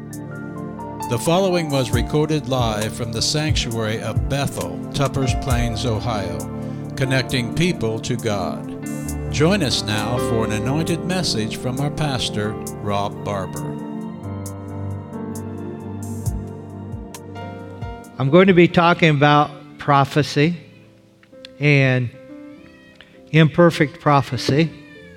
The following was recorded live from the sanctuary of Bethel, Tuppers Plains, Ohio, connecting people to God. Join us now for an anointed message from our pastor, Rob Barber. I'm going to be talking about prophecy and imperfect prophecy.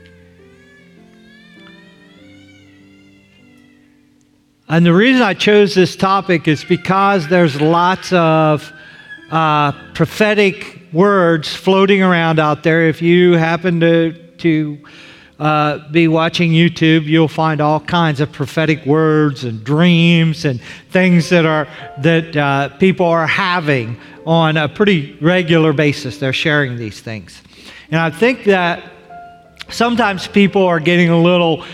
And the reason I chose this topic is because there's lots of prophetic words floating around out there. If you happen to be watching YouTube, you'll find all kinds of prophetic words and dreams and things that people are having on a pretty regular basis. They're sharing these things. And I think that sometimes people are getting a little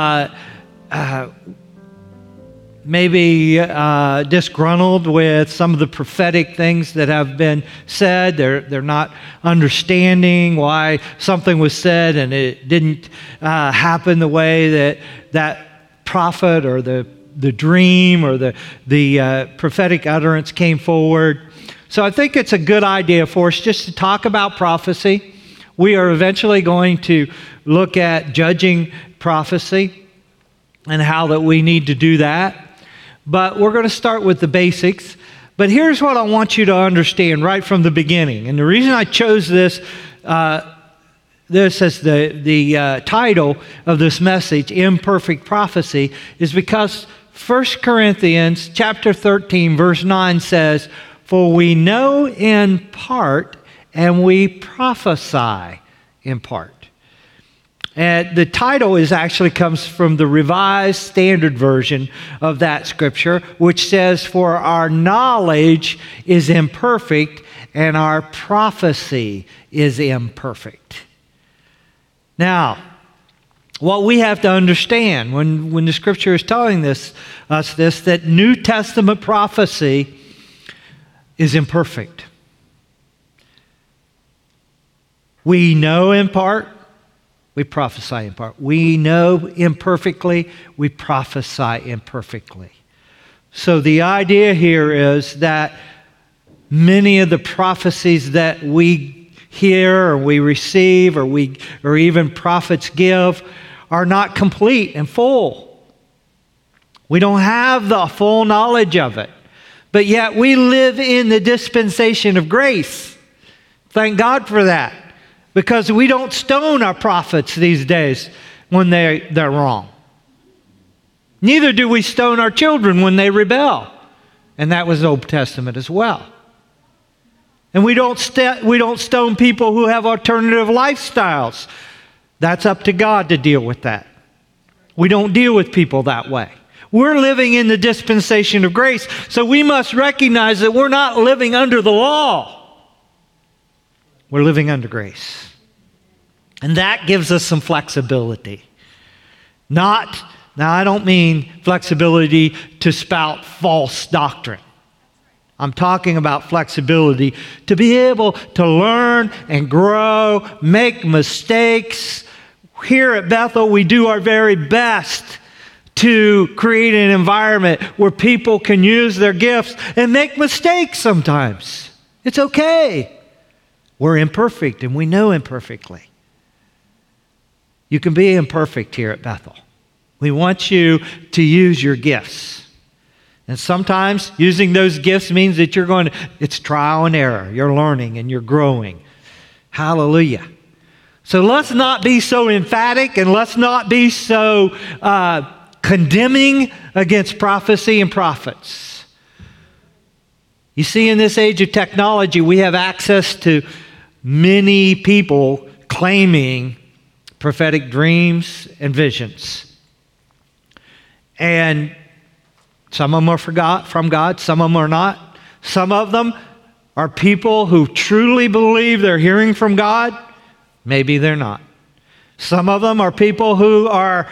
maybe disgruntled with some of the prophetic things that have been said. They're not understanding why something was said and it didn't happen the way that prophet or the dream or the prophetic utterance came forward. So I think it's a good idea for us just to talk about prophecy. We are eventually going to look at judging prophecy and how that we need to do that. But we're going to start with the basics. But here's what I want you to understand right from the beginning. And the reason I chose this as the title of this message, Imperfect Prophecy, is because 1 Corinthians chapter 13, verse 9 says, "For we know in part, and we prophesy in part." And the title actually comes from the Revised Standard Version of that scripture, which says, "For our knowledge is imperfect, and our prophecy is imperfect." Now, what we have to understand when the scripture is telling us this, that New Testament prophecy is imperfect. We know in part, we prophesy in part. We know imperfectly, we prophesy imperfectly. So the idea here is that many of the prophecies that we hear or we receive or even prophets give are not complete and full. We don't have the full knowledge of it. But yet we live in the dispensation of grace. Thank God for that. Because we don't stone our prophets these days when they're wrong. Neither do we stone our children when they rebel. And that was Old Testament as well. And we don't stone people who have alternative lifestyles. That's up to God to deal with that. We don't deal with people that way. We're living in the dispensation of grace, so we must recognize that we're not living under the law. We're living under grace. And that gives us some flexibility. Now I don't mean flexibility to spout false doctrine. I'm talking about flexibility to be able to learn and grow, make mistakes. Here at Bethel, we do our very best to create an environment where people can use their gifts and make mistakes sometimes. It's okay. We're imperfect and we know imperfectly. You can be imperfect here at Bethel. We want you to use your gifts. And sometimes using those gifts means that it's trial and error. You're learning and you're growing. Hallelujah. So let's not be so emphatic and let's not be so condemning against prophecy and prophets. You see, in this age of technology, we have access to many people claiming prophetic dreams and visions. And some of them are from God, some of them are not. Some of them are people who truly believe they're hearing from God. Maybe they're not. Some of them are people who are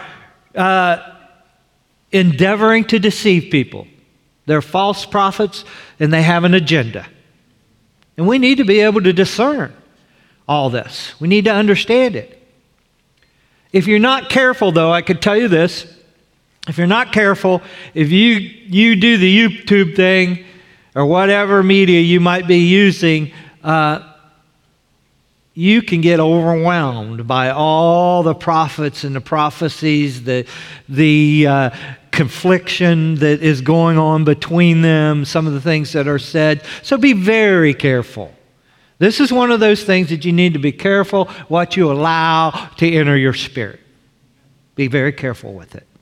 endeavoring to deceive people. They're false prophets and they have an agenda. And we need to be able to discern all this. We need to understand it. If you're not careful, though, I could tell you this. if you're not careful, if you do the YouTube thing or whatever media you might be using, you can get overwhelmed by all the prophets and the prophecies, the confliction that is going on between them, some of the things that are said. So be very careful. This is one of those things that you need to be careful what you allow to enter your spirit. Be very careful with it.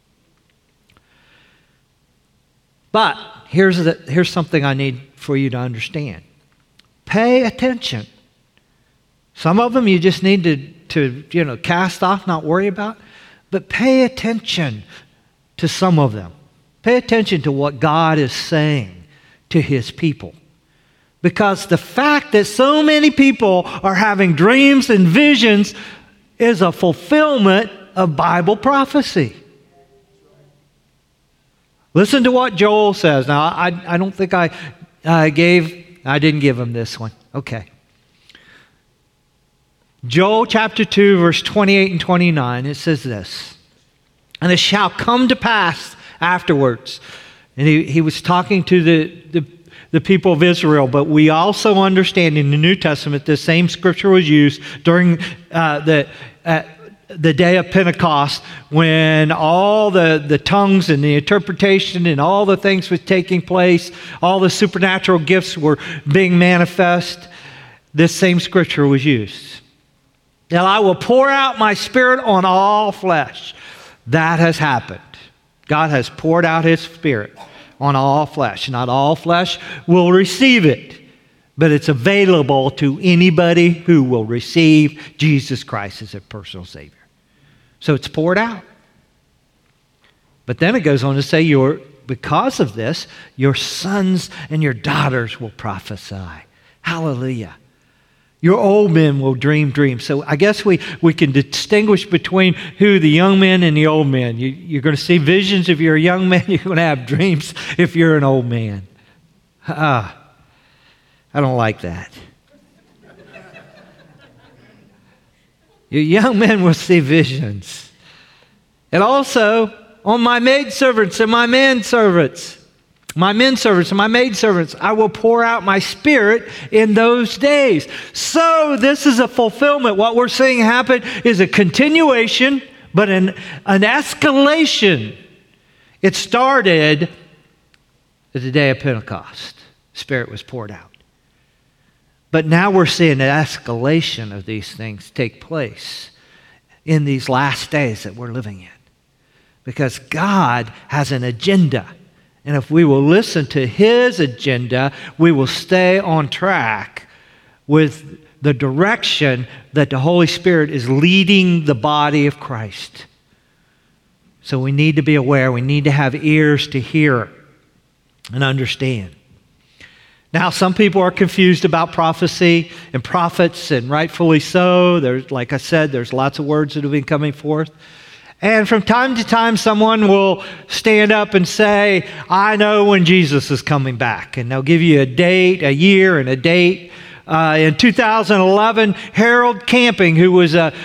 But here's something I need for you to understand. Pay attention. Some of them you just need to cast off, not worry about. But pay attention to some of them. Pay attention to what God is saying to His people. Because the fact that so many people are having dreams and visions is a fulfillment of Bible prophecy. Listen to what Joel says. Now, I don't think I didn't give him this one. Okay. Joel chapter 2, verse 28 and 29, it says this, "And it shall come to pass afterwards." And he was talking to the people of Israel, but we also understand in the New Testament this same scripture was used during the day of Pentecost, when all the tongues and the interpretation and all the things was taking place, all the supernatural gifts were being manifest. This same scripture was used. "Now I will pour out my Spirit on all flesh." That has happened. God has poured out His Spirit on all flesh. Not all flesh will receive it, but it's available to anybody who will receive Jesus Christ as their personal Savior. So it's poured out. But then it goes on to say, because of this, your sons and your daughters will prophesy. Hallelujah. Your old men will dream dreams. So I guess we can distinguish between who the young men and the old men. You're going to see visions if you're a young man. You're going to have dreams if you're an old man. I don't like that. Your young men will see visions. And also, on my maidservants and my menservants, my menservants and my maidservants, I will pour out my Spirit in those days. So this is a fulfillment. What we're seeing happen is a continuation, but an escalation. It started at the day of Pentecost. Spirit was poured out. But now we're seeing an escalation of these things take place in these last days that we're living in. Because God has an agenda. And if we will listen to His agenda, we will stay on track with the direction that the Holy Spirit is leading the body of Christ. So we need to be aware. We need to have ears to hear and understand. Now, some people are confused about prophecy and prophets, and rightfully so. Like I said, there's lots of words that have been coming forth. And from time to time, someone will stand up and say, "I know when Jesus is coming back." And they'll give you a date, a year, and a date. In 2011, Harold Camping, who was a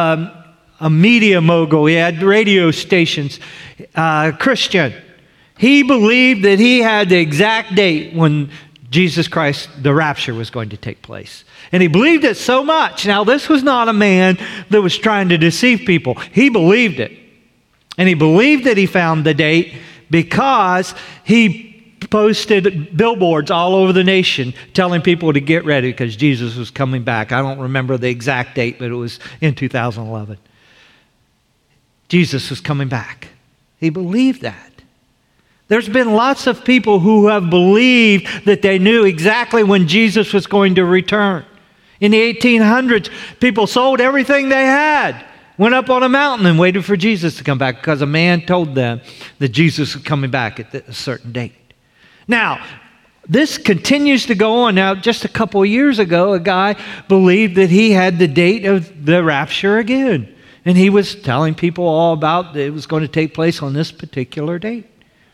media mogul, he had radio stations, Christian, he believed that he had the exact date when Jesus Christ, the rapture, was going to take place. And he believed it so much. Now, this was not a man that was trying to deceive people. He believed it. And he believed that he found the date because he posted billboards all over the nation telling people to get ready because Jesus was coming back. I don't remember the exact date, but it was in 2011. Jesus was coming back. He believed that. There's been lots of people who have believed that they knew exactly when Jesus was going to return. In the 1800s, people sold everything they had, went up on a mountain and waited for Jesus to come back because a man told them that Jesus was coming back at a certain date. Now, this continues to go on. Now, just a couple of years ago, a guy believed that he had the date of the rapture again. And he was telling people all about that it was going to take place on this particular date.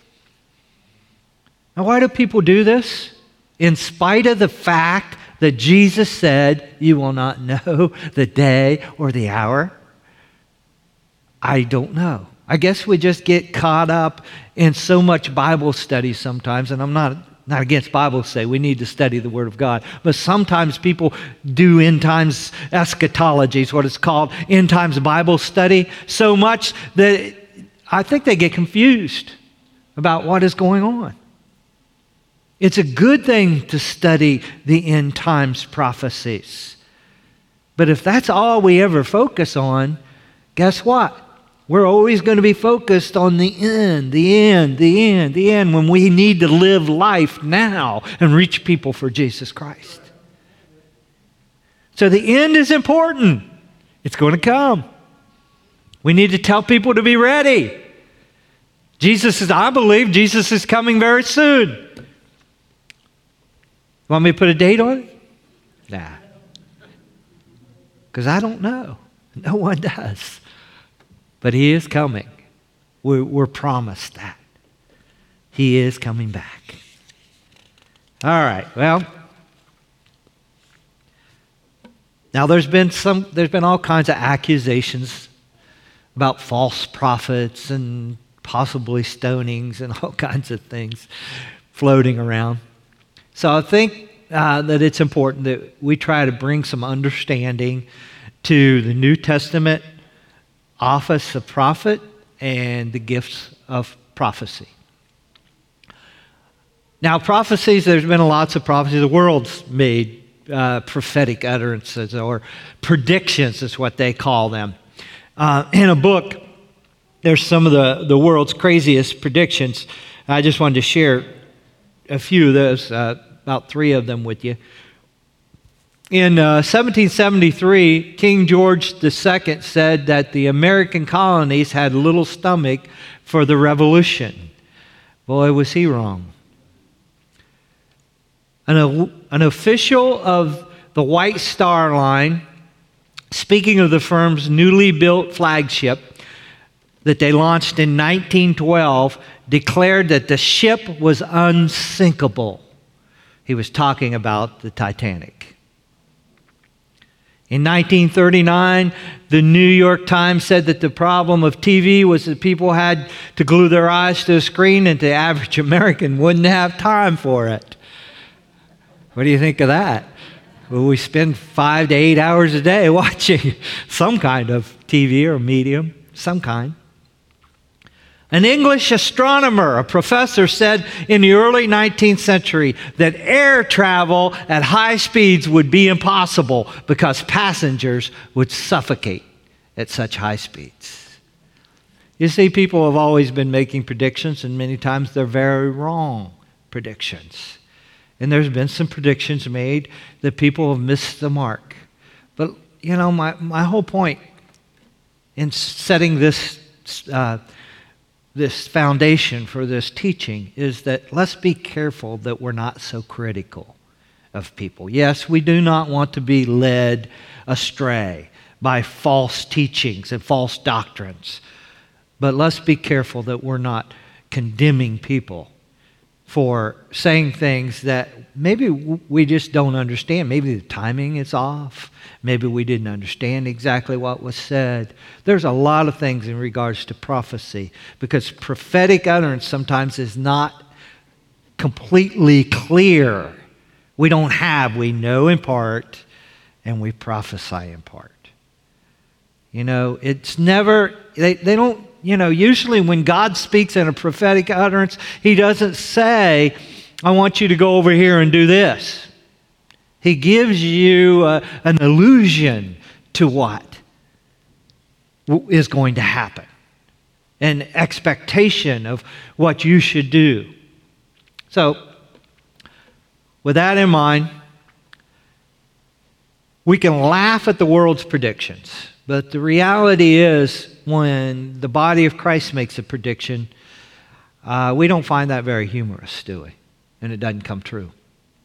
Now, why do people do this? In spite of the fact that Jesus said, "You will not know the day or the hour." I don't know. I guess we just get caught up in so much Bible study sometimes, and I'm not against Bible study. We need to study the Word of God. But sometimes people do end times eschatology, is what it's called, end times Bible study, so much that I think they get confused about what is going on. It's a good thing to study the end times prophecies. But if that's all we ever focus on, guess what? We're always going to be focused on the end, when we need to live life now and reach people for Jesus Christ. So the end is important. It's going to come. We need to tell people to be ready. I believe Jesus is coming very soon. Want me to put a date on it? Nah. Because I don't know. No one does. But He is coming. We're promised that. He is coming back. All right, well, now there's been all kinds of accusations about false prophets and possibly stonings and all kinds of things floating around. So I think that it's important that we try to bring some understanding to the New Testament office of prophet and the gifts of prophecy. Now, prophecies, there's been lots of prophecies. The world's made prophetic utterances, or predictions is what they call them. In a book, there's some of the world's craziest predictions. I just wanted to share a few of those, about 3 of them with you. In 1773, King George II said that the American colonies had little stomach for the revolution. Boy, was he wrong. An official of the White Star Line, speaking of the firm's newly built flagship that they launched in 1912, declared that the ship was unsinkable. He was talking about the Titanic. In 1939, the New York Times said that the problem of TV was that people had to glue their eyes to a screen, and the average American wouldn't have time for it. What do you think of that? Well, we spend 5 to 8 hours a day watching some kind of TV or medium, some kind. An English astronomer, a professor, said in the early 19th century that air travel at high speeds would be impossible because passengers would suffocate at such high speeds. You see, people have always been making predictions, and many times they're very wrong predictions. And there's been some predictions made that people have missed the mark. But, you know, my whole point in setting this foundation for this teaching is that let's be careful that we're not so critical of people. Yes, we do not want to be led astray by false teachings and false doctrines. But let's be careful that we're not condemning people for saying things that maybe we just don't understand. Maybe the timing is off. Maybe we didn't understand exactly what was said. There's a lot of things in regards to prophecy, because prophetic utterance sometimes is not completely clear. We know in part, and we prophesy in part. You know, it's never, they don't, you know, usually when God speaks in a prophetic utterance, He doesn't say, I want you to go over here and do this. He gives you an allusion to what is going to happen, an expectation of what you should do. So, with that in mind, we can laugh at the world's predictions, but the reality is, when the body of Christ makes a prediction, we don't find that very humorous, do we? And it doesn't come true.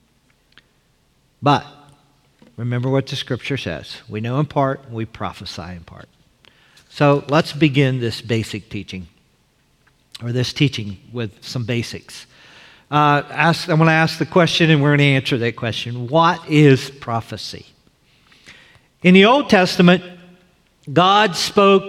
But remember what the Scripture says. We know in part, we prophesy in part. So let's begin this basic teaching, or this teaching with some basics. I'm going to ask the question, and we're going to answer that question. What is prophecy? In the Old Testament, God spoke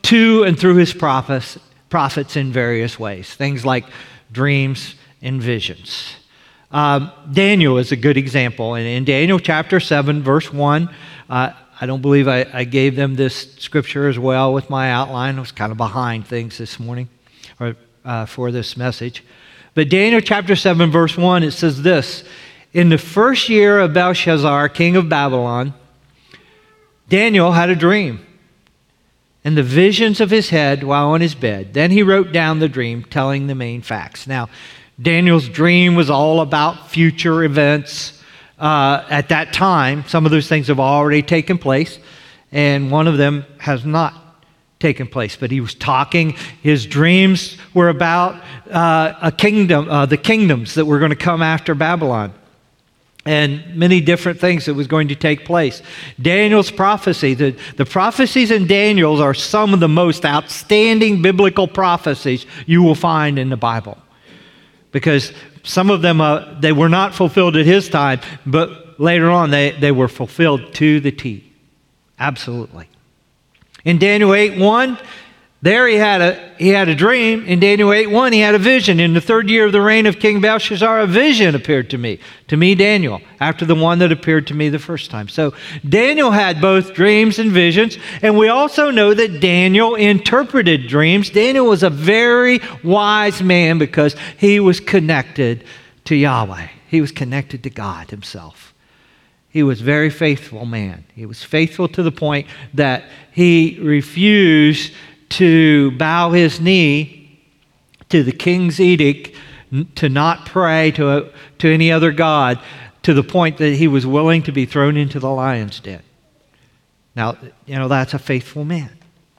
to and through his prophets in various ways, things like dreams and visions. Daniel is a good example. And in Daniel chapter 7, verse 1, I don't believe I gave them this scripture as well with my outline. I was kind of behind things this morning for this message. But Daniel chapter 7, verse 1, it says this: in the first year of Belshazzar, king of Babylon, Daniel had a dream and the visions of his head while on his bed. Then he wrote down the dream, telling the main facts. Now, Daniel's dream was all about future events at that time. Some of those things have already taken place, and one of them has not taken place. But he was talking, his dreams were about a kingdom, the kingdoms that were going to come after Babylon, and many different things that was going to take place. Daniel's prophecy, the prophecies in Daniel are some of the most outstanding biblical prophecies you will find in the Bible. Because some of them, they were not fulfilled at his time, but later on they were fulfilled to the T. Absolutely. In Daniel 8:1, there he had a dream. In Daniel 8:1, he had a vision. In the third year of the reign of King Belshazzar, a vision appeared to me, Daniel, after the one that appeared to me the first time. So Daniel had both dreams and visions, and we also know that Daniel interpreted dreams. Daniel was a very wise man because he was connected to Yahweh. He was connected to God himself. He was a very faithful man. He was faithful to the point that he refused to bow his knee to the king's edict to not pray to any other god, to the point that he was willing to be thrown into the lion's den. Now, that's a faithful man.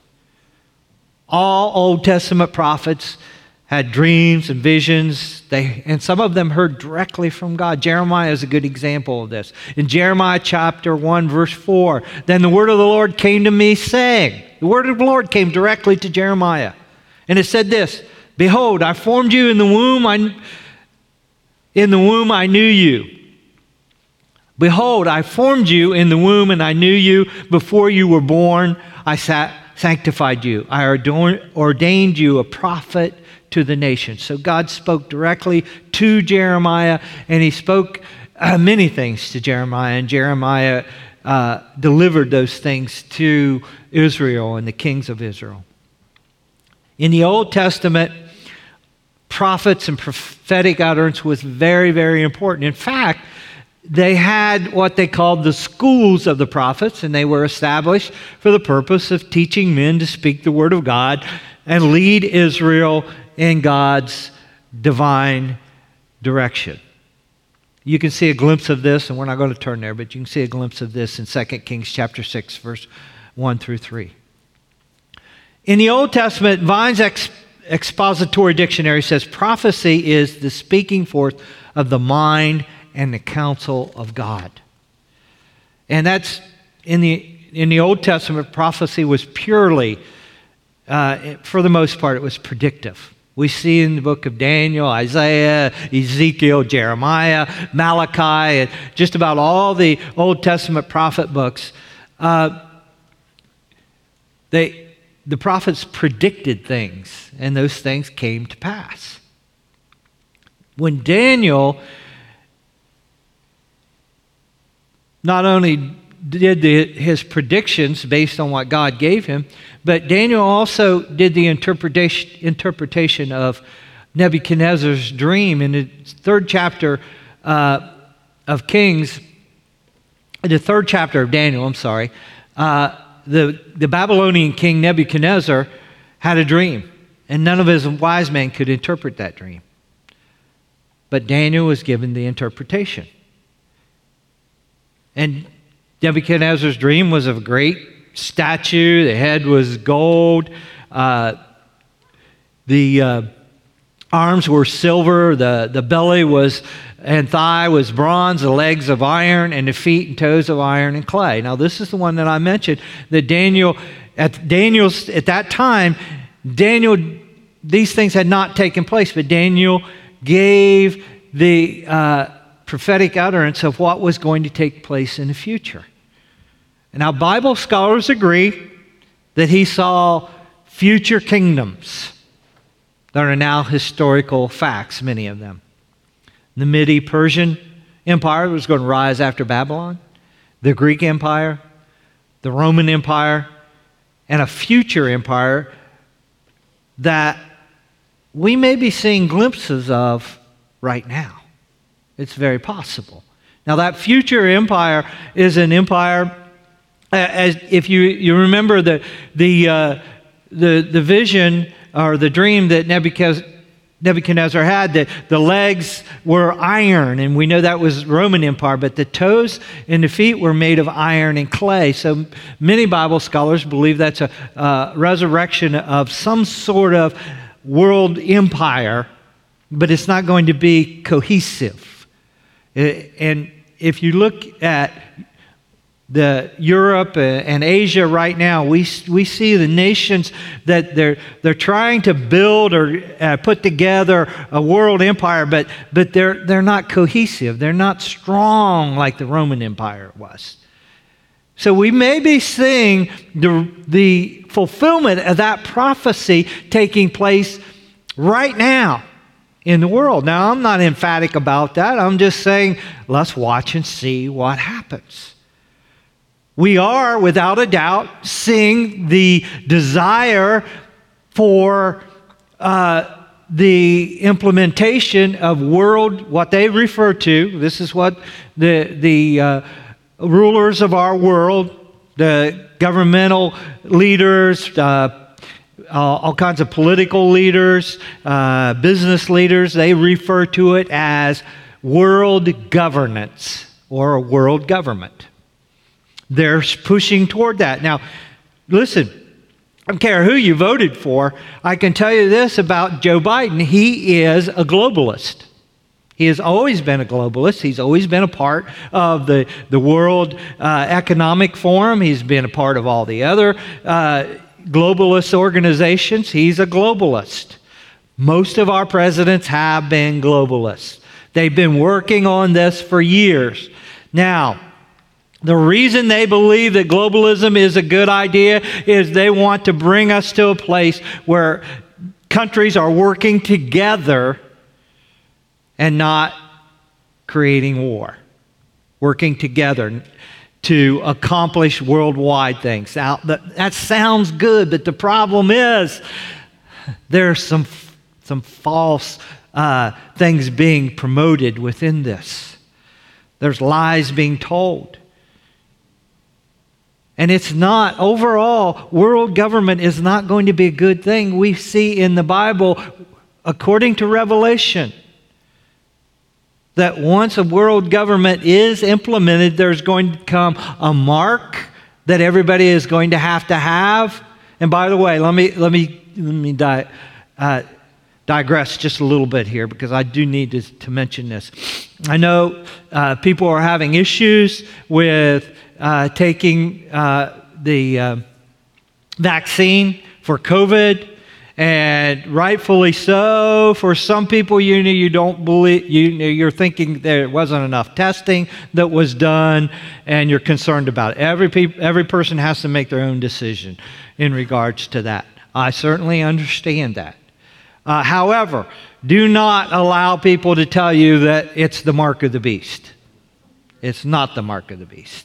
All Old Testament prophets had dreams and visions, and some of them heard directly from God. Jeremiah is a good example of this. In Jeremiah chapter 1, verse 4, then the word of the Lord came to me, saying, the word of the Lord came directly to Jeremiah. And it said this: behold, I formed you in the womb, I knew you. Behold, I formed you in the womb, and I knew you. Before you were born, I sanctified you. I ordained you a prophet to the nations. So God spoke directly to Jeremiah, and he spoke many things to Jeremiah, and Jeremiah delivered those things to Israel and the kings of Israel. In the Old Testament, prophets and prophetic utterance was very, very important. In fact, they had what they called the schools of the prophets, and they were established for the purpose of teaching men to speak the word of God and lead Israel in God's divine direction. You can see a glimpse of this, and we're not going to turn there, but you can see a glimpse of this in 2 Kings chapter 6, verse 1 through 3. In the Old Testament, Vine's expository dictionary says prophecy is the speaking forth of the mind and the counsel of God. And that's in the Old Testament, prophecy was purely, for the most part, it was predictive. We see in the book of Daniel, Isaiah, Ezekiel, Jeremiah, Malachi, and just about all the Old Testament prophet books, the prophets predicted things, and those things came to pass. When Daniel not only did his predictions based on what God gave him, but Daniel also did the interpretation of Nebuchadnezzar's dream. In the third chapter of Kings, the third chapter of Daniel, the Babylonian king Nebuchadnezzar had a dream, and none of his wise men could interpret that dream. But Daniel was given the interpretation. And Nebuchadnezzar's dream was of a great statue. The head was gold. The arms were silver. The belly and thigh was bronze. The legs of iron, and the feet and toes of iron and clay. Now, this is the one that I mentioned. That at that time, these things had not taken place, but Daniel gave the prophetic utterance of what was going to take place in the future. And now Bible scholars agree that he saw future kingdoms that are now historical facts, many of them. The Mede-Persian Empire was going to rise after Babylon, the Greek Empire, the Roman Empire, and a future empire that we may be seeing glimpses of right now. It's very possible. Now, that future empire is an empire, as if you remember the vision or the dream that Nebuchadnezzar had, that the legs were iron, and we know that was Roman Empire, but the toes and the feet were made of iron and clay. So many Bible scholars believe that's a resurrection of some sort of world empire, but it's not going to be cohesive. And if you look at the Europe and Asia right now, we see the nations that they're trying to build or put together a world empire, but they're not cohesive. They're not strong like the Roman Empire was. So we may be seeing the fulfillment of that prophecy taking place right now in the world. Now, I'm not emphatic about that. I'm just saying, let's watch and see what happens. We are, without a doubt, seeing the desire for the implementation of what they refer to, this is what the rulers of our world, the governmental leaders, all kinds of political leaders, business leaders, they refer to it as world governance or a world government. They're pushing toward that. Now, listen, I don't care who you voted for. I can tell you this about Joe Biden. He is a globalist. He has always been a globalist. He's always been a part of the World Economic Forum. He's been a part of all the other globalist organizations. He's a globalist. Most of our presidents have been globalists. They've been working on this for years. Now, the reason they believe that globalism is a good idea is they want to bring us to a place where countries are working together and not creating war. Working together to accomplish worldwide things. Now, that sounds good, but the problem is there's some false things being promoted within this. There's lies being told. And it's not, overall, world government is not going to be a good thing. We see in the Bible, according to Revelation, that once a world government is implemented, there's going to come a mark that everybody is going to have. And by the way, let me digress just a little bit here, because I do need to mention this. I know people are having issues with taking the vaccine for COVID, and rightfully so. For some people, you don't believe, you're thinking there wasn't enough testing that was done, and you're concerned about it. Every person has to make their own decision in regards to that. I certainly understand that. However, do not allow people to tell you that it's the mark of the beast. It's not the mark of the beast.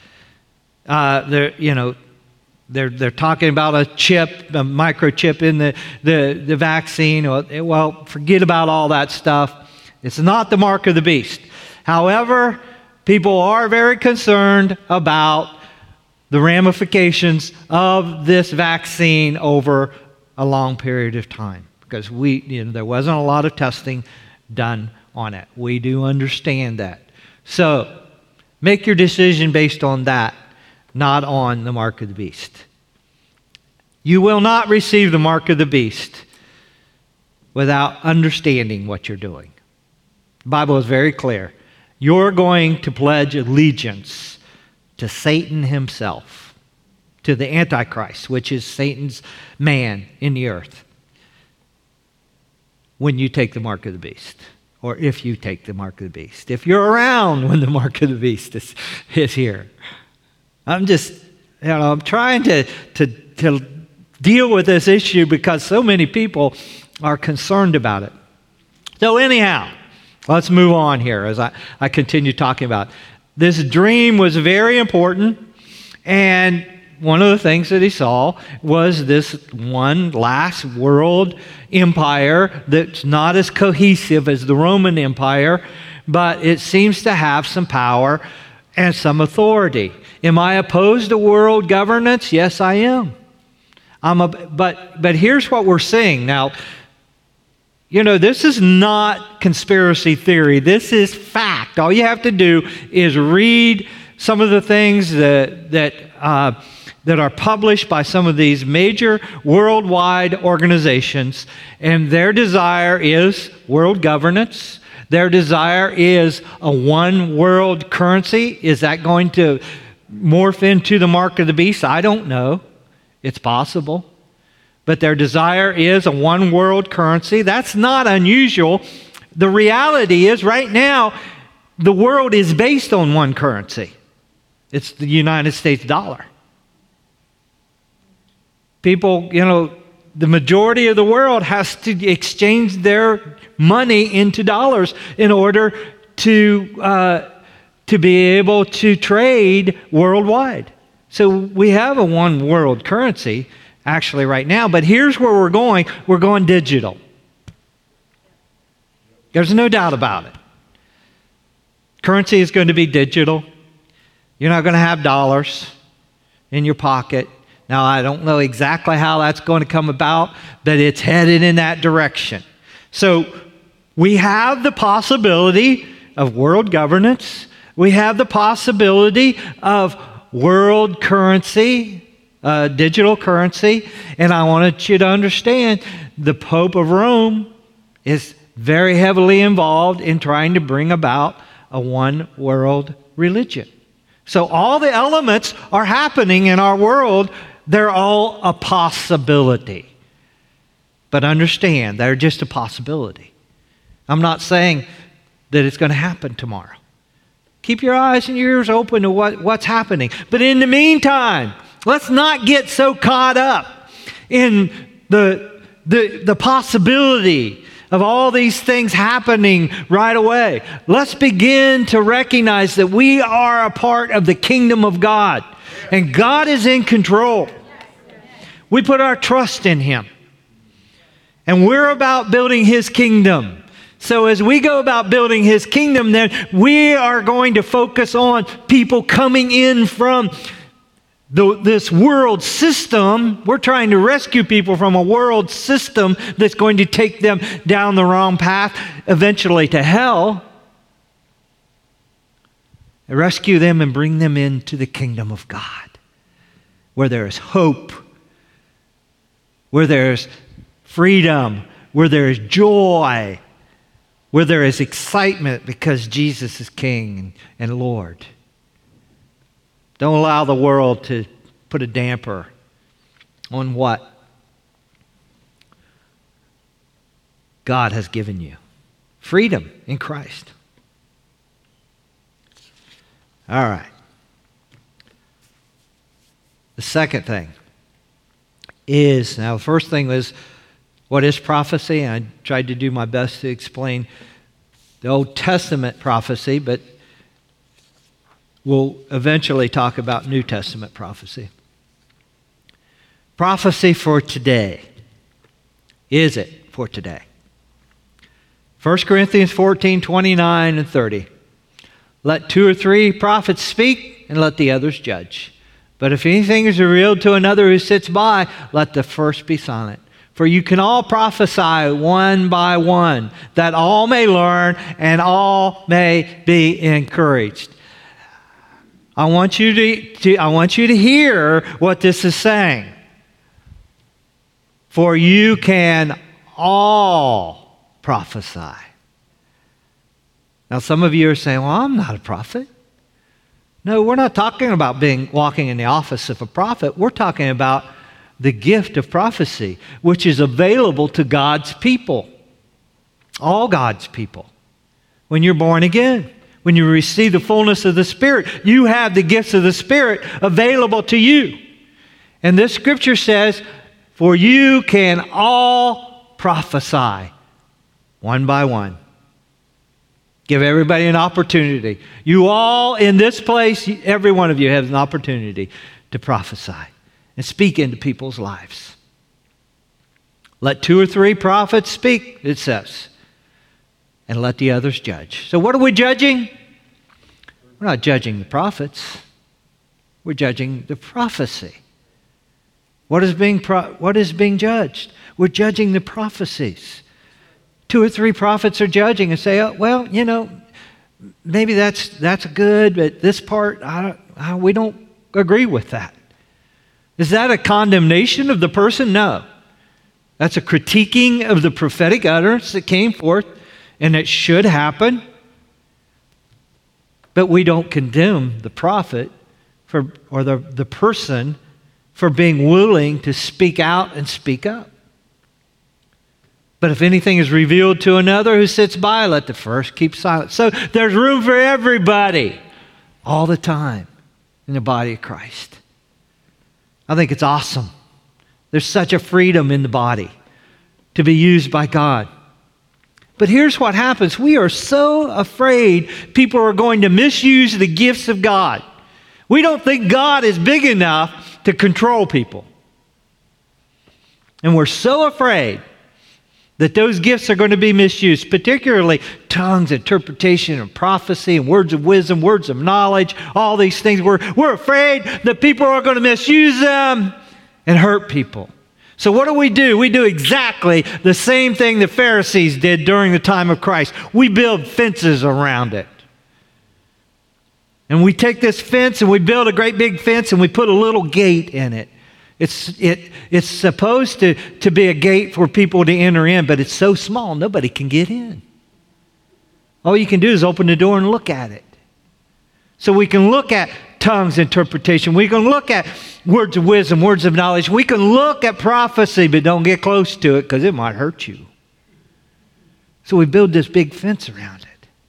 They're talking about a chip, a microchip in the vaccine. Well, forget about all that stuff. It's not the mark of the beast. However, people are very concerned about the ramifications of this vaccine over a long period of time, because there wasn't a lot of testing done on it. We do understand that. So make your decision based on that, not on the mark of the beast. You will not receive the mark of the beast without understanding what you're doing. The Bible is very clear. You're going to pledge allegiance to Satan himself, to the Antichrist, which is Satan's man in the earth, when you take the mark of the beast, or if you take the mark of the beast. If you're around when the mark of the beast is here. I'm just, I'm trying to deal with this issue because so many people are concerned about it. So anyhow, let's move on here as I continue talking about it. This dream was very important, and one of the things that he saw was this one last world empire that's not as cohesive as the Roman Empire, but it seems to have some power and some authority. Am I opposed to world governance? Yes, I am. But here's what we're seeing. Now, this is not conspiracy theory. This is fact. All you have to do is read some of the things that are published by some of these major worldwide organizations, and their desire is world governance. Their desire is a one world currency. Is that going to morph into the mark of the beast? I don't know. It's possible. But their desire is a one world currency. That's not unusual. The reality is right now, the world is based on one currency. It's the United States dollar. People, the majority of the world has to exchange their money into dollars in order to be able to trade worldwide. So we have a one world currency actually right now, but here's where we're going. We're going digital. There's no doubt about it. Currency is going to be digital. You're not going to have dollars in your pocket. Now, I don't know exactly how that's going to come about, but it's headed in that direction. So we have the possibility of world governance. We have the possibility of world currency, digital currency. And I want you to understand the Pope of Rome is very heavily involved in trying to bring about a one world religion. So all the elements are happening in our world. They're all a possibility. But understand, they're just a possibility. I'm not saying that it's going to happen tomorrow. Keep your eyes and ears open to what's happening. But in the meantime, let's not get so caught up in the possibility of all these things happening right away. Let's begin to recognize that we are a part of the kingdom of God. And God is in control. We put our trust in Him. And we're about building His kingdom. So as we go about building His kingdom, then we are going to focus on people coming in from this world system. We're trying to rescue people from a world system that's going to take them down the wrong path, eventually to hell. Rescue them and bring them into the kingdom of God, where there is hope, where there is freedom, where there is joy, where there is excitement because Jesus is King and Lord. Don't allow the world to put a damper on what God has given you. Freedom in Christ. All right. The second thing is, now the first thing was, what is prophecy? I tried to do my best to explain the Old Testament prophecy, but we'll eventually talk about New Testament prophecy. Prophecy for today. Is it for today? 1 Corinthians 14, 29 and 30. Let 2 or 3 prophets speak, and let the others judge. But if anything is revealed to another who sits by, let the first be silent. For you can all prophesy one by one, that all may learn and all may be encouraged. I want you to hear what this is saying. For you can all prophesy. Now some of you are saying, well, I'm not a prophet. No, we're not talking about walking in the office of a prophet. We're talking about the gift of prophecy, which is available to God's people. All God's people. When you're born again, when you receive the fullness of the Spirit, you have the gifts of the Spirit available to you. And this scripture says For you can all prophesy one by one. Give everybody an opportunity. You all in this place, every one of you has an opportunity to prophesy and speak into people's lives. Let 2 or 3 prophets speak, it says, and let the others judge. So what are we judging? We're not judging the prophets. We're judging the prophecy. What is being judged? We're judging the prophecies. 2 or 3 prophets are judging and say, oh, well, maybe that's good, but this part, we don't agree with that. Is that a condemnation of the person? No. That's a critiquing of the prophetic utterance that came forth, and it should happen. But we don't condemn the prophet or the person for being willing to speak out and speak up. But if anything is revealed to another who sits by, let the first keep silent. So there's room for everybody all the time in the body of Christ. I think it's awesome. There's such a freedom in the body to be used by God. But here's what happens. We are so afraid people are going to misuse the gifts of God. We don't think God is big enough to control people. And we're so afraid that those gifts are going to be misused, particularly tongues, interpretation, and prophecy, and words of wisdom, words of knowledge, all these things. We're afraid that people are going to misuse them and hurt people. So what do? We do exactly the same thing the Pharisees did during the time of Christ. We build fences around it. And we take this fence and we build a great big fence and we put a little gate in it. It's supposed to be a gate for people to enter in, but it's so small nobody can get in. All you can do is open the door and look at it. So we can look at tongues interpretation. We can look at words of wisdom, words of knowledge. We can look at prophecy, but don't get close to it because it might hurt you. So we build this big fence around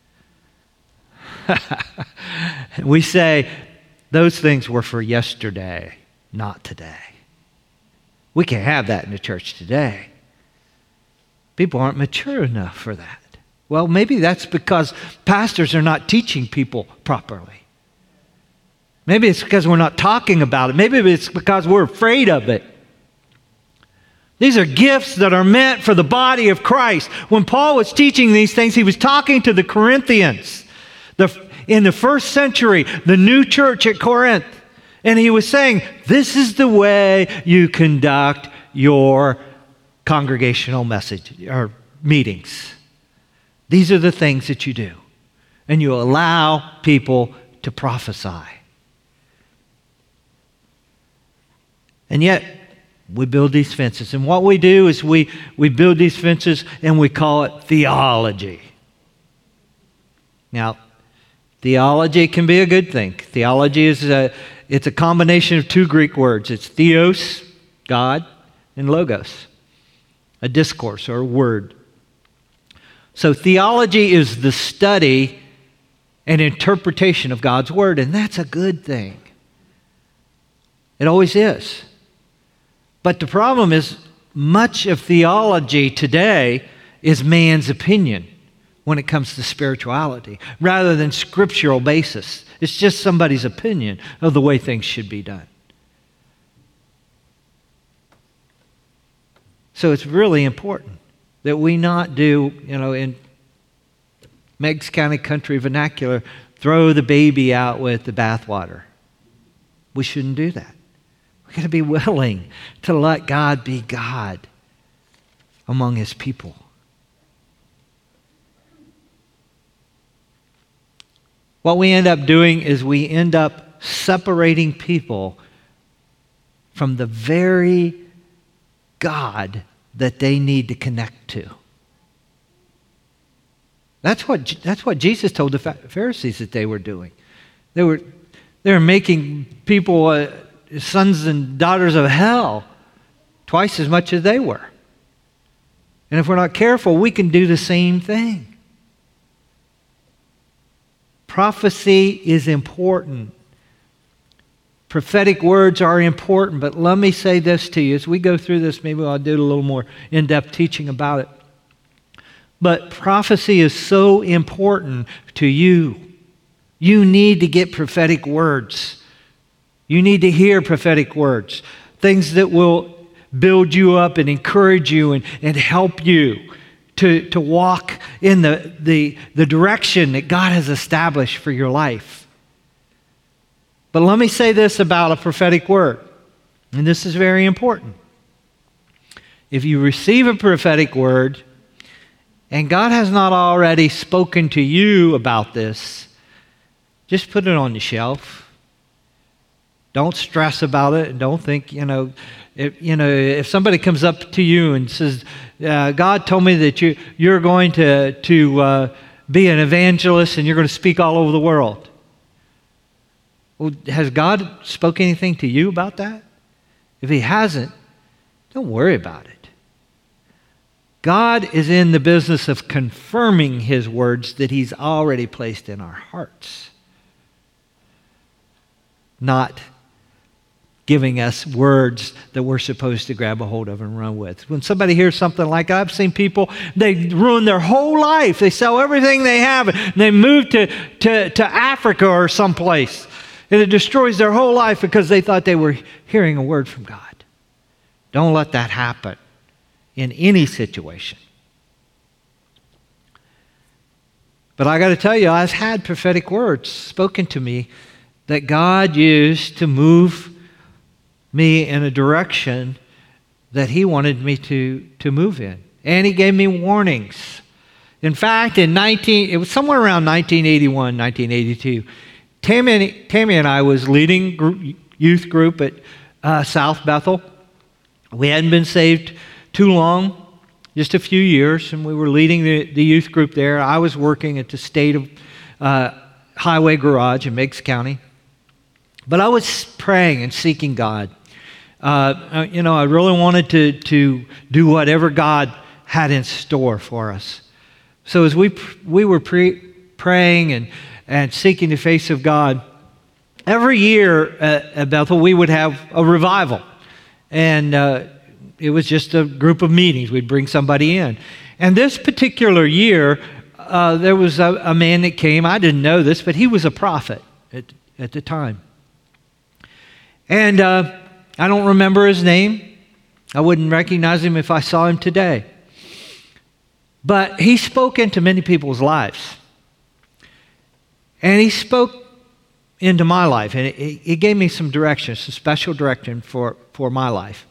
it. We say those things were for yesterday, not today. We can't have that in the church today. People aren't mature enough for that. Well, maybe that's because pastors are not teaching people properly. Maybe it's because we're not talking about it. Maybe it's because we're afraid of it. These are gifts that are meant for the body of Christ. When Paul was teaching these things, he was talking to the Corinthians. In the first century, the new church at Corinth. And he was saying, this is the way you conduct your congregational message or meetings. These are the things that you do. And you allow people to prophesy. And yet, we build these fences. And what we do is we build these fences and we call it theology. Now, theology can be a good thing. Theology is it's a combination of 2 Greek words. It's theos, God, and logos, a discourse or a word. So theology is the study and interpretation of God's word, and that's a good thing. It always is. But the problem is much of theology today is man's opinion when it comes to spirituality, rather than scriptural basis. It's just somebody's opinion of the way things should be done. So it's really important that we not do, in Meigs County country vernacular, throw the baby out with the bathwater. We shouldn't do that. We've got to be willing to let God be God among His people. What we end up doing is we end up separating people from the very God that they need to connect to. That's what Jesus told the Pharisees that they were doing. They were making people sons and daughters of hell twice as much as they were. And if we're not careful, we can do the same thing. Prophecy is important. Prophetic words are important, but let me say this to you. As we go through this, maybe I'll do a little more in-depth teaching about it. But prophecy is so important to you. You need to get prophetic words. You need to hear prophetic words. Things that will build you up and encourage you and help you to walk in the direction that God has established for your life. But let me say this about a prophetic word, and this is very important. If you receive a prophetic word and God has not already spoken to you about this, just put it on the shelf. Don't stress about it, and don't think, if somebody comes up to you and says, God told me that you're going to be an evangelist and you're going to speak all over the world. Well, has God spoken anything to you about that? If He hasn't, don't worry about it. God is in the business of confirming His words that He's already placed in our hearts, not giving us words that we're supposed to grab a hold of and run with. When somebody hears something like, I've seen people, they ruin their whole life. They sell everything they have, and they move to Africa or someplace. And it destroys their whole life because they thought they were hearing a word from God. Don't let that happen in any situation. But I got to tell you, I've had prophetic words spoken to me that God used to move me in a direction that He wanted me to move in. And He gave me warnings. In fact, it was somewhere around 1981, 1982, Tammy and I was leading youth group at South Bethel. We hadn't been saved too long, just a few years, and we were leading the youth group there. I was working at the State Highway Garage in Meigs County. But I was praying and seeking God. I really wanted to do whatever God had in store for us. So as we were praying and seeking the face of God, every year at Bethel we would have a revival. And it was just a group of meetings. We'd bring somebody in. And this particular year, there was a man that came. I didn't know this, but he was a prophet at the time. And I don't remember his name. I wouldn't recognize him if I saw him today. But he spoke into many people's lives. And he spoke into my life. And he gave me some direction, some special direction for my life.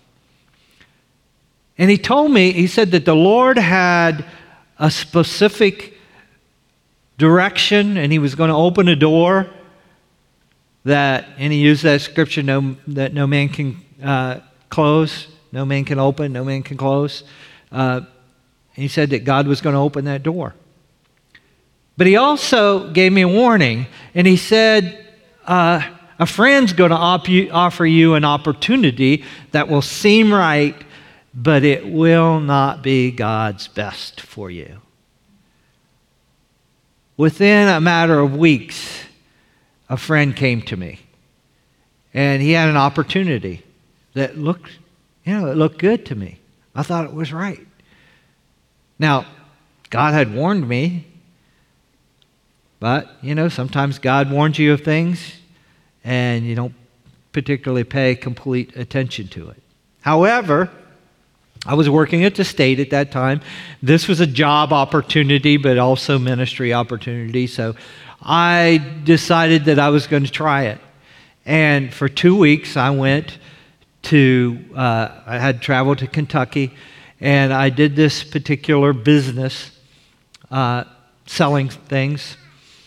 And he told me, he said that the Lord had a specific direction and He was going to open a door and he used that scripture, that no man can close, no man can open, no man can close. He said that God was going to open that door. But He also gave me a warning, and He said, a friend's going to offer you an opportunity that will seem right, but it will not be God's best for you. Within a matter of weeks, a friend came to me, and he had an opportunity that looked good to me. I thought it was right. Now, God had warned me, but, sometimes God warns you of things, and you don't particularly pay complete attention to it. However, I was working at the state at that time. This was a job opportunity, but also ministry opportunity, so I decided that I was going to try it. And for 2 weeks, I went I had traveled to Kentucky, and I did this particular business, selling things.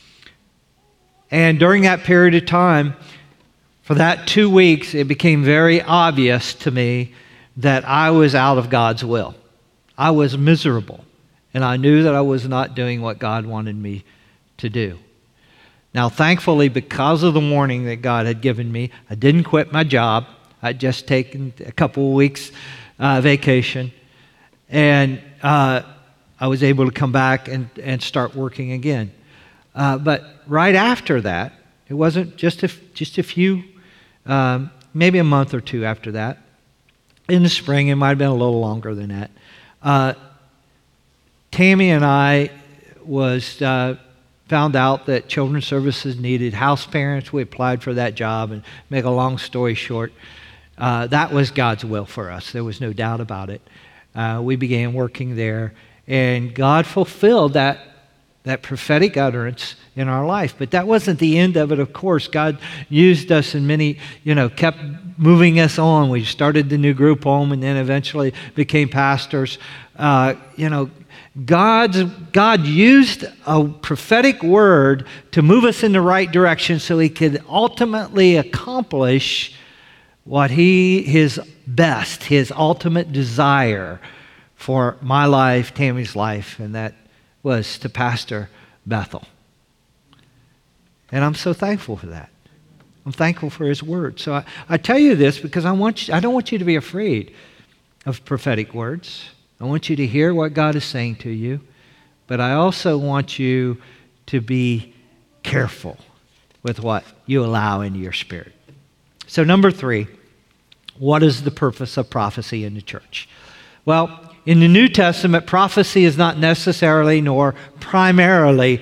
And during that period of time, for that 2 weeks, it became very obvious to me that I was out of God's will. I was miserable, and I knew that I was not doing what God wanted me to do. Now, thankfully, because of the warning that God had given me, I didn't quit my job. I'd just taken a couple of weeks vacation, and I was able to come back and start working again. But right after that, it wasn't just a few maybe a month or two after that. In the spring, it might have been a little longer than that. Tammy and I found out that Children's Services needed house parents. We applied for that job, and make a long story short, that was God's will for us. There was no doubt about it. We began working there, and God fulfilled that prophetic utterance in our life. But that wasn't the end of it, of course. God used us in many, kept moving us on. We started the new group home and then eventually became pastors. God used a prophetic word to move us in the right direction so He could ultimately accomplish what His best, His ultimate desire for my life, Tammy's life, and that was to pastor Bethel. And I'm so thankful for that. I'm thankful for His word. So I tell you this because I don't want you to be afraid of prophetic words. I want you to hear what God is saying to you, but I also want you to be careful with what you allow into your spirit. So number 3, what is the purpose of prophecy in the church? Well, in the New Testament, prophecy is not necessarily nor primarily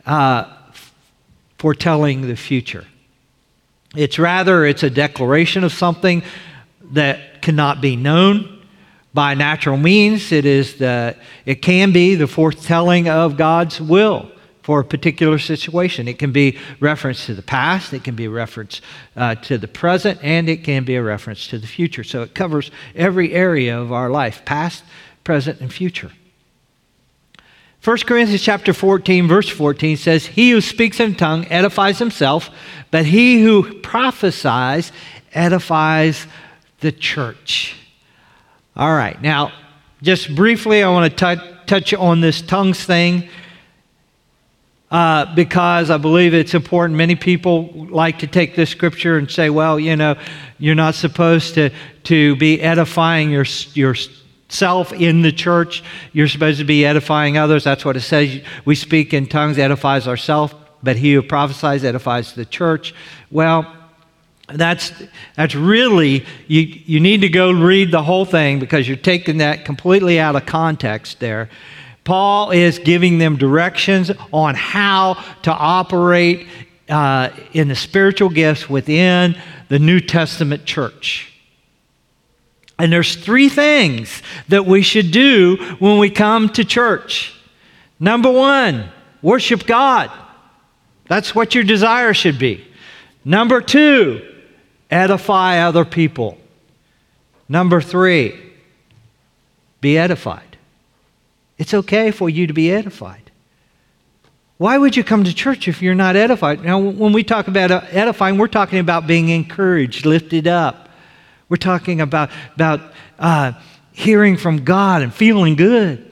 foretelling the future. It's a declaration of something that cannot be known by natural means. It can be the foretelling of God's will for a particular situation. It can be reference to the past, it can be reference to the present, and it can be a reference to the future. So it covers every area of our life, past, present, and future. 1 Corinthians chapter 14, verse 14 says, "He who speaks in a tongue edifies himself, but he who prophesies edifies the church." All right, now, just briefly, I want to touch on this tongues thing because I believe it's important. Many people like to take this scripture and say, well, you're not supposed to be edifying yourself in the church. You're supposed to be edifying others. That's what it says. We speak in tongues, edifies ourselves, but he who prophesies edifies the church. Well, that's really, you need to go read the whole thing because you're taking that completely out of context there. Paul is giving them directions on how to operate in the spiritual gifts within the New Testament church. And there's 3 things that we should do when we come to church. Number 1, worship God. That's what your desire should be. Number 2, edify other people. Number 3, be edified. It's okay for you to be edified. Why would you come to church if you're not edified? Now, when we talk about edifying, we're talking about being encouraged, lifted up. We're talking about hearing from God and feeling good.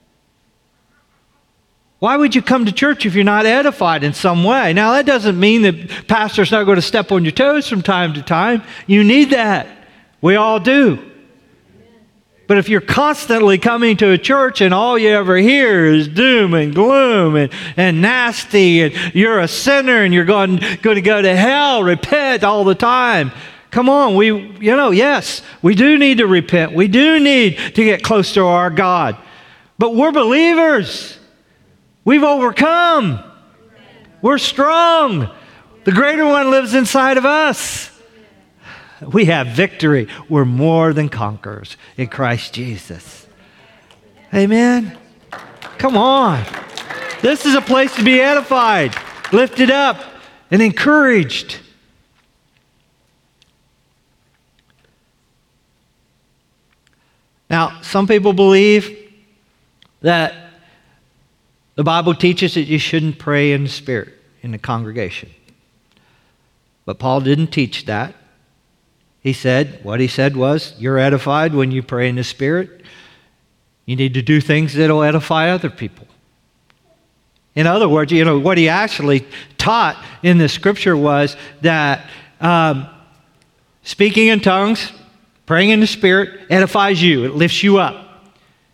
Why would you come to church if you're not edified in some way? Now, that doesn't mean that pastor's not going to step on your toes from time to time. You need that. We all do. But if you're constantly coming to a church and all you ever hear is doom and gloom and nasty, and you're a sinner and you're going to go to hell, repent all the time. Come on, yes, we do need to repent. We do need to get close to our God. But we're believers. We've overcome. We're strong. The greater one lives inside of us. We have victory. We're more than conquerors in Christ Jesus. Amen? Come on. This is a place to be edified, lifted up, and encouraged. Now, some people believe that the Bible teaches that you shouldn't pray in the Spirit in the congregation. But Paul didn't teach that. What he said was, you're edified when you pray in the Spirit. You need to do things that will edify other people. In other words, what he actually taught in the scripture was that speaking in tongues, praying in the Spirit edifies you. It lifts you up.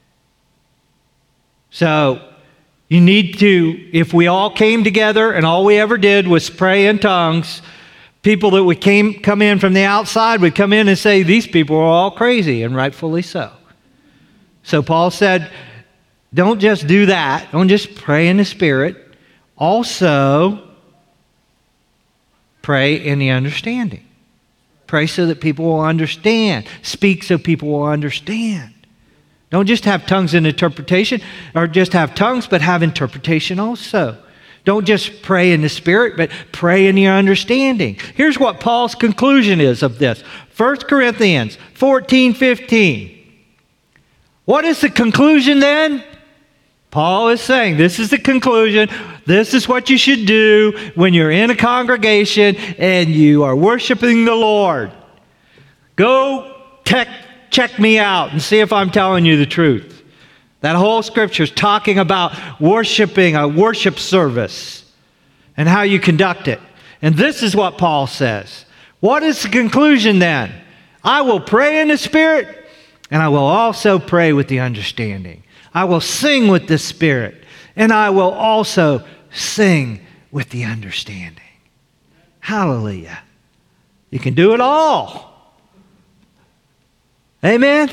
So you need to, if we all came together and all we ever did was pray in tongues, People that would come in from the outside would come in and say, these people are all crazy, and rightfully so. So Paul said, don't just do that. Don't just pray in the Spirit. Also, pray in the understanding. Pray so that people will understand. Speak so people will understand. Don't just have tongues and interpretation, or just have tongues, but have interpretation also. Don't just pray in the Spirit, but pray in your understanding. Here's what Paul's conclusion is of this. 1 Corinthians 14:15. What is the conclusion then? Paul is saying, this is the conclusion. This is what you should do when you're in a congregation and you are worshiping the Lord. Go check me out and see if I'm telling you the truth. That whole scripture is talking about worshiping, a worship service, and how you conduct it. And this is what Paul says. What is the conclusion then? I will pray in the Spirit, and I will also pray with the understanding. I will sing with the Spirit, and I will also sing with the understanding. Hallelujah. You can do it all. Amen?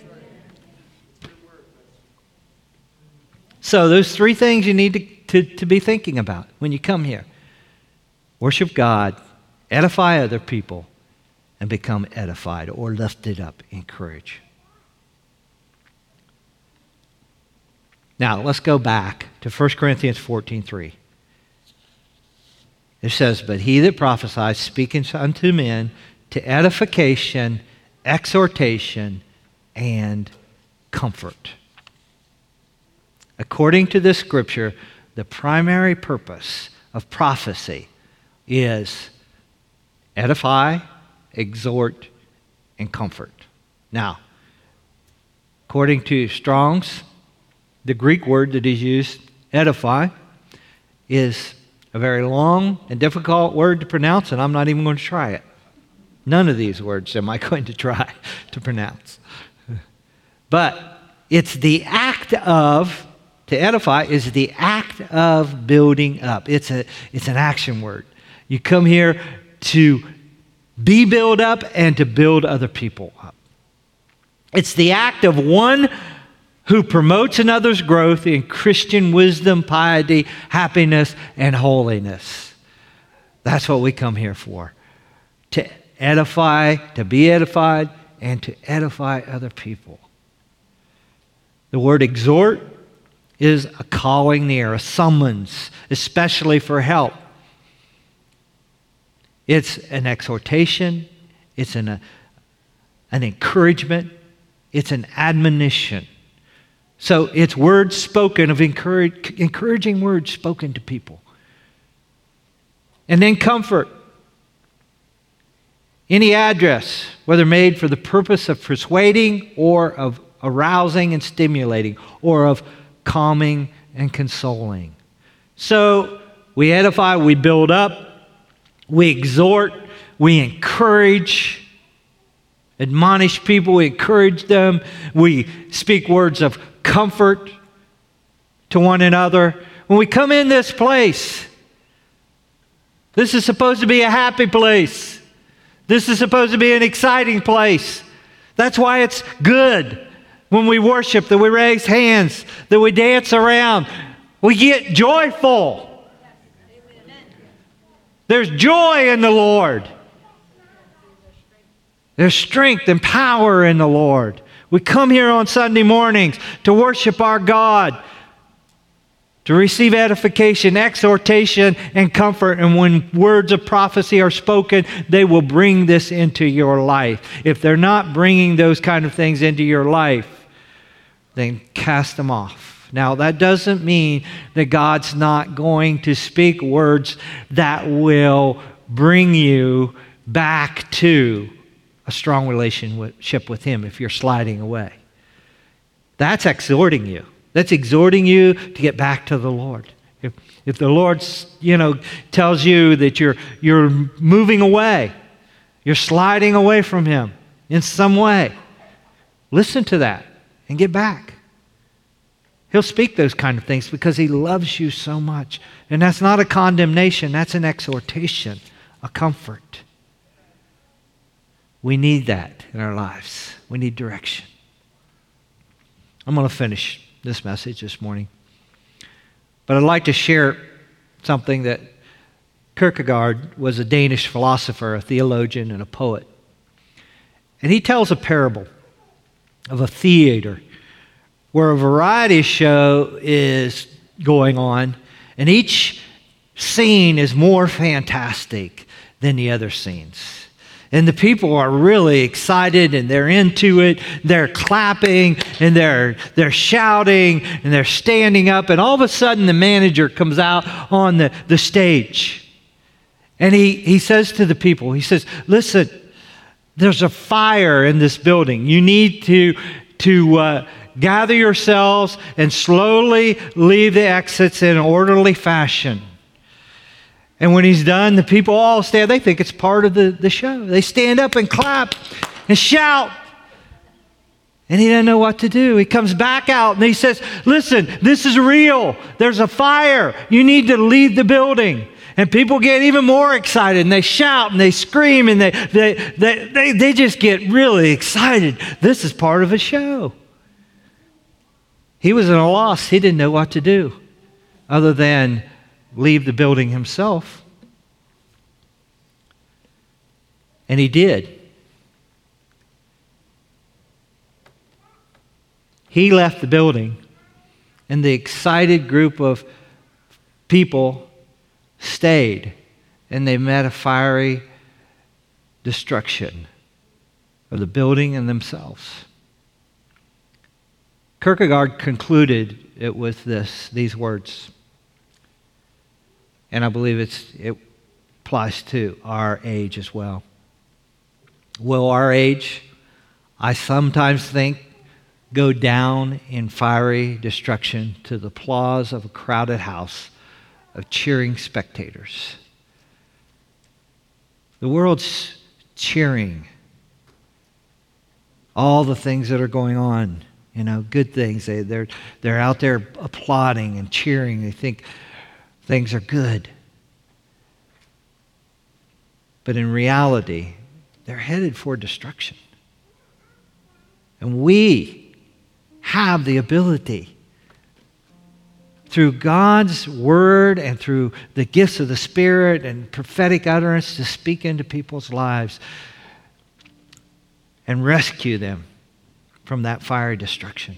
So those three things you need to be thinking about when you come here. Worship God, edify other people, and become edified or lifted up, encourage. Now, let's go back to 1 Corinthians 14:3. It says, but he that prophesies speaking unto men to edification, exhortation, and comfort. According to this scripture, the primary purpose of prophecy is edify, exhort, and comfort. Now, according to Strong's, the Greek word that is used, edify, is a very long and difficult word to pronounce, and I'm not even going to try it. None of these words am I going to try to pronounce. But it's the act of, to edify is the act of building up. It's an action word. You come here to be built up and to build other people up. It's the act of one who promotes another's growth in Christian wisdom, piety, happiness, and holiness. That's what we come here for. To edify, to be edified, and to edify other people. The word exhort is a calling near, a summons, especially for help. It's an exhortation, it's an encouragement, it's an admonition. So it's words spoken of encouraging words spoken to people. And then comfort. Any address, whether made for the purpose of persuading or of arousing and stimulating or of calming and consoling. So we edify, we build up, we exhort, we encourage, admonish people, we encourage them, we speak words of comfort to one another. When we come in this place, this is supposed to be a happy place. This is supposed to be an exciting place. That's why it's good when we worship, that we raise hands, that we dance around. We get joyful. There's joy in the Lord. There's strength and power in the Lord. We come here on Sunday mornings to worship our God, to receive edification, exhortation, and comfort. And when words of prophecy are spoken, they will bring this into your life. If they're not bringing those kind of things into your life, then cast them off. Now, that doesn't mean that God's not going to speak words that will bring you back to a strong relationship with Him if you're sliding away. That's exhorting you. That's exhorting you to get back to the Lord. If the Lord, tells you that you're moving away, you're sliding away from Him in some way, listen to that and get back. He'll speak those kind of things because He loves you so much. And that's not a condemnation, that's an exhortation, a comfort. We need that in our lives. We need direction. I'm going to finish this message this morning. But I'd like to share something that Kierkegaard was a Danish philosopher, a theologian, and a poet. And he tells a parable of a theater where a variety show is going on, and each scene is more fantastic than the other scenes. And the people are really excited, and they're into it. They're clapping, and they're shouting, and they're standing up. And all of a sudden, the manager comes out on the stage. And he says to the people, he says, listen, there's a fire in this building. You need to gather yourselves and slowly leave the exits in an orderly fashion. And when he's done, the people all stand. They think it's part of the show. They stand up and clap and shout. And he doesn't know what to do. He comes back out and he says, listen, this is real. There's a fire. You need to leave the building. And people get even more excited, and they shout and they scream, and they just get really excited. This is part of a show. He was at a loss. He didn't know what to do other than leave the building himself. And he did. He left the building, and the excited group of people stayed, and they met a fiery destruction of the building and themselves. Kierkegaard concluded it with these words, and I believe it applies to our age as well. Will our age, I sometimes think, go down in fiery destruction to the applause of a crowded house of cheering spectators? The world's cheering all the things that are going on, good things. They're out there applauding and cheering. They think things are good. But in reality, they're headed for destruction. And we have the ability, through God's Word and through the gifts of the Spirit and prophetic utterance, to speak into people's lives and rescue them from that fiery destruction.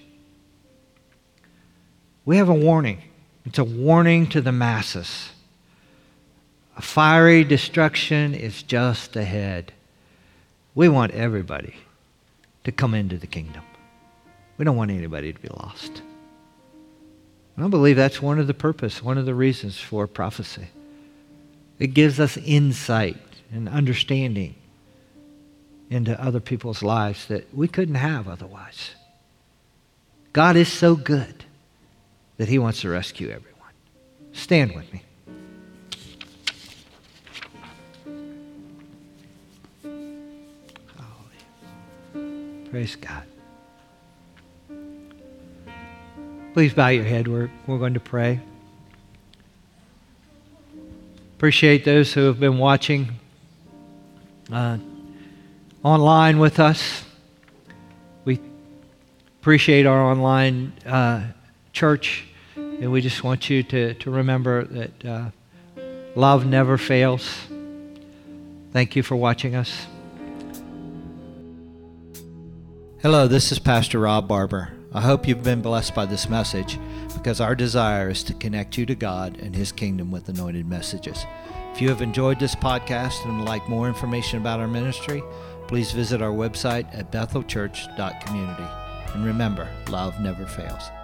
We have a warning. It's a warning to the masses. A fiery destruction is just ahead. We want everybody to come into the kingdom. We don't want anybody to be lost. And I believe that's one of the reasons for prophecy. It gives us insight and understanding into other people's lives that we couldn't have otherwise. God is so good that He wants to rescue everyone. Stand with me. Praise God. Please bow your head. We're going to pray. Appreciate those who have been watching online with us. We appreciate our online church, and we just want you to remember that love never fails. Thank you for watching us. Hello, this is Pastor Rob Barber. I hope you've been blessed by this message, because our desire is to connect you to God and His kingdom with anointed messages. If you have enjoyed this podcast and would like more information about our ministry, please visit our website at bethelchurch.community. And remember, love never fails.